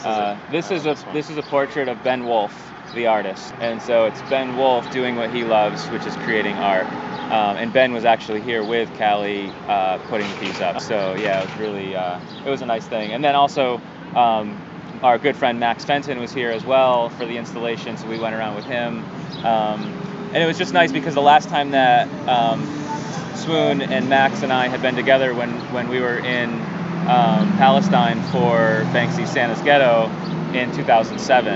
This is a portrait of Ben Wolf, the artist, and so it's Ben Wolf doing what he loves, which is creating art. And Ben was actually here with Callie, putting the piece up. So yeah, it was really it was a nice thing. And then also, our good friend Max Fenton was here as well for the installation, so we went around with him. And it was just nice because the last time that Swoon and Max and I had been together when we were in Palestine for Banksy's Santa's Ghetto in 2007.